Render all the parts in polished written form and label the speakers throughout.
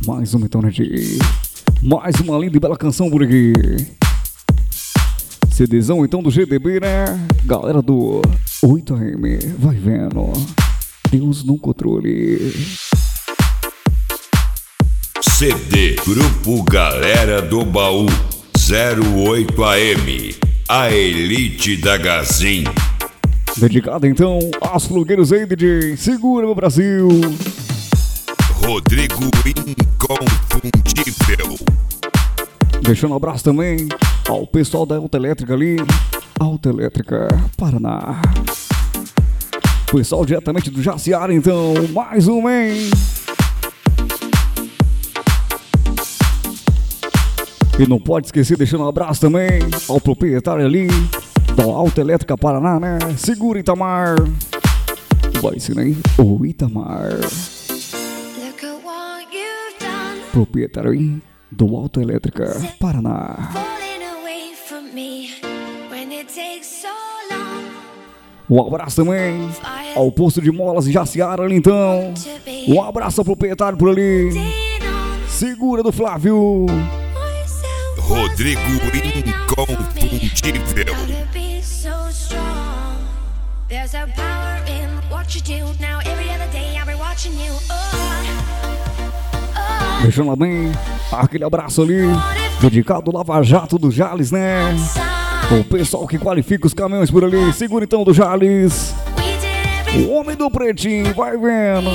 Speaker 1: Mais uma então, né, de... Mais uma linda e bela canção por aqui. CDzão então do GDB, né? Galera do 8AM, vai vendo. Deus no controle.
Speaker 2: CD Grupo Galera do Baú 08AM, a elite da Gazin.
Speaker 1: Dedicado então aos flogueiros aí, DJ. Segura, meu Brasil.
Speaker 2: Rodrigo Inconfundível.
Speaker 1: Deixando um abraço também ao pessoal da Autoelétrica ali. Autoelétrica Paraná. Pessoal diretamente do Jaciara, então. Mais um, hein? E não pode esquecer, deixando um abraço também ao proprietário ali da Autoelétrica Paraná, né? Segura, Itamar. Vai ser, né? O Itamar. Proprietário aí do Autoelétrica Paraná. Um abraço também ao posto de molas de Jaciara ali, então. Um abraço ao proprietário por ali. Segura do Flávio.
Speaker 2: Rodrigo Inconfundível.
Speaker 1: Deixando lá bem aquele abraço ali, dedicado ao Lava Jato do Jales, né? O pessoal que qualifica os caminhões por ali. Segura então do Jales. O homem do pretinho, vai vendo.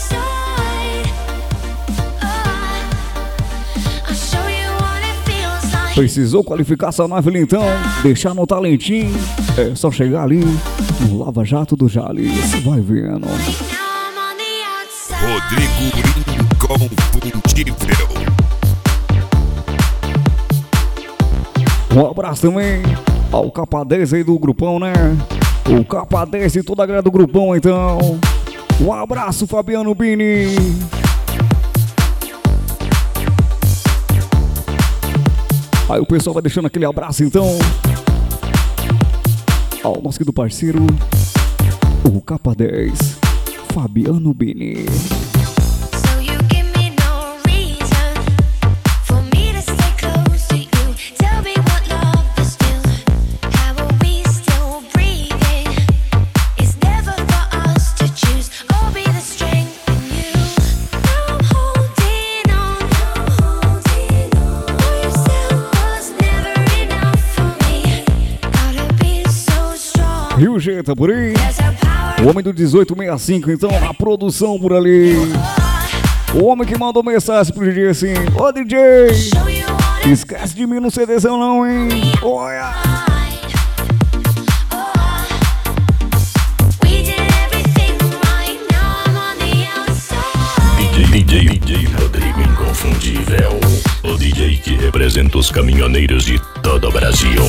Speaker 1: Precisou qualificar essa nave ali então, deixar no talentinho. É só chegar ali no Lava Jato do Jales. Vai vendo.
Speaker 2: Rodrigo Inconfundível.
Speaker 1: Um abraço também ao Capa 10 aí do grupão, né? O Capa 10 e toda a galera do grupão, então. Um abraço, Fabiano Bini. Aí o pessoal vai deixando aquele abraço, então, ao nosso querido parceiro, o Capa 10, Fabiano Bini. Rio G tá por aí. O homem do 1865, então, a produção por ali. O homem que mandou mensagem pro DJ assim: ô DJ, esquece de mim no CDzão não, hein? Olha!
Speaker 3: DJ Rodrigo Inconfundível, o DJ que representa os caminhoneiros de todo o Brasil.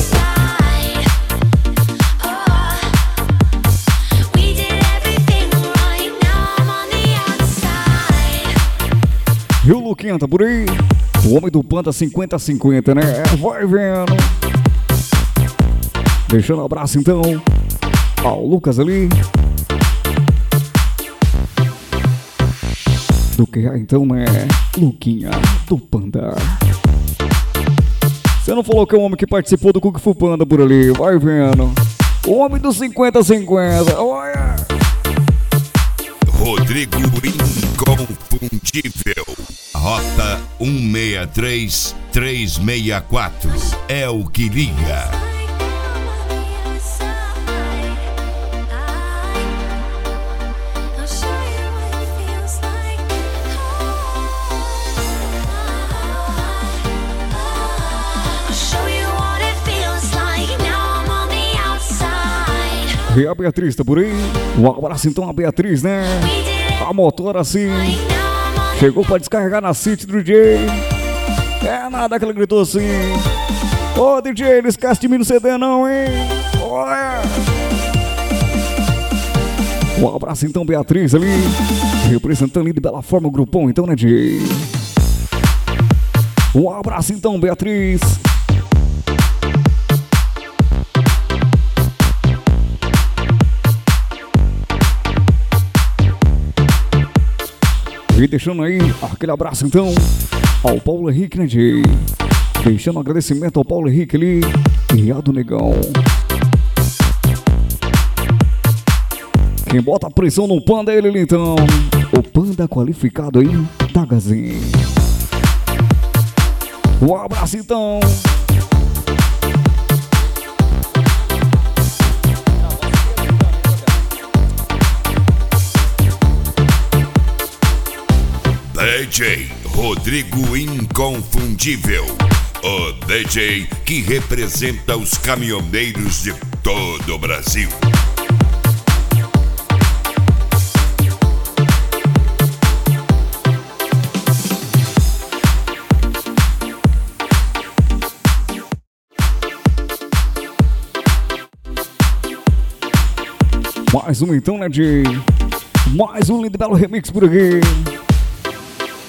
Speaker 1: E o Luquinha tá por aí. O homem do Panda 50-50, né? Vai vendo. Deixando um abraço então ao Lucas ali. Do que então, né? Luquinha do Panda. Você não falou que é um homem que participou do Kung Fu Panda por ali? Vai vendo. O homem do 50-50. Olha!
Speaker 2: Rodrigo Inconfundível. Rota 163-364 é o que liga.
Speaker 1: E a Beatriz tá por aí. Um abraço então a Beatriz, né? A motora assim chegou pra descarregar na City do DJ. É nada que ela gritou assim: ô DJ, não esquece de mim no CD não, hein? Olha! Um abraço então Beatriz ali, representando ali de bela forma o grupão então, né, DJ? Um abraço então Beatriz. E deixando aí aquele abraço então ao Paulo Henrique, né, Jay? Deixando um agradecimento ao Paulo Henrique ali e a do Negão. Quem bota a pressão no Panda é ele ali, então. O Panda qualificado aí da Gazin. Um abraço então.
Speaker 2: DJ Rodrigo Inconfundível, o DJ que representa os caminhoneiros de todo o Brasil.
Speaker 1: Mais um então, né, de mais um lindo e belo remix por aqui.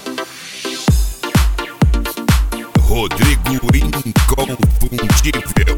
Speaker 2: Rodrigo Inconfundível.